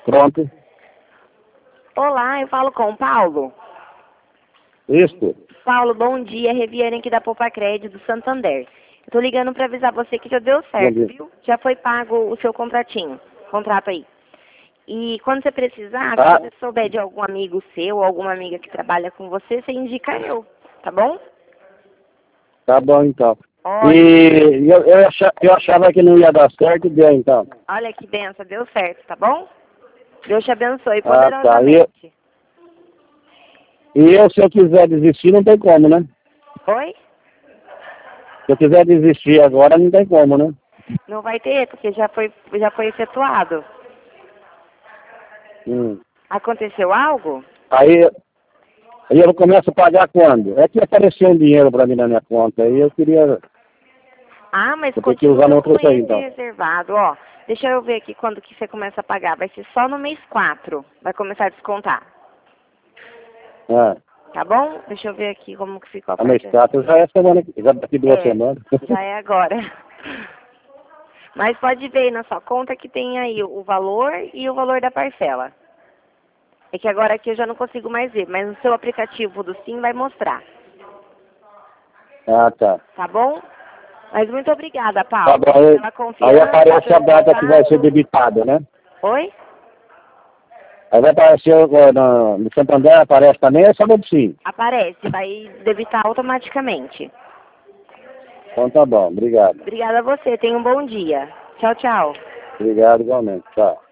Pronto. Olá, eu falo com o Paulo. Isto. Paulo, bom dia. Reviane aqui da Poupa Crédito do Santander. Eu tô ligando para avisar você que já deu certo, viu? Já foi pago o seu contrato aí. E quando você precisar, se você souber de algum amigo seu ou alguma amiga que trabalha com você, você indica eu, tá bom? Tá bom, então. Olha, E eu achava que não ia dar certo e deu, então. olha que benção, deu certo, tá bom? Deus te abençoe Tá. poderosamente. Se eu quiser desistir, não tem como, né? Oi? Se eu quiser desistir agora, não tem como, né? Não vai ter, porque já foi efetuado. Aconteceu algo? Aí eu começo a pagar quando? É que apareceu um dinheiro para mim na minha conta, aí eu queria... Ah, mas Eu tenho que usar no outro continua aí, com então. esse reservado, ó. Deixa eu ver aqui quando que você começa a pagar. Vai ser só no mês 4. Vai começar a descontar. É. Tá bom? Deixa eu ver aqui como que ficou a A minha parte. estátua já é semana, já daqui 2 semanas. Já é agora. Mas pode ver aí na sua conta que tem aí o valor e o valor da parcela. É que agora aqui eu já não consigo mais ver, mas no seu aplicativo do Sim vai mostrar. Ah, tá. Tá bom? Mas muito obrigada, Tá Paulo, bom, pela aí confiança. aparece a Pelo data que vai ser contato. debitada, né? Oi? Aí vai aparecer no Santander, aparece também, é só no Sim. Aparece, vai debitar automaticamente. Então tá bom, obrigado. Obrigada a você, tenha um bom dia. Tchau, tchau. Obrigado igualmente, tchau.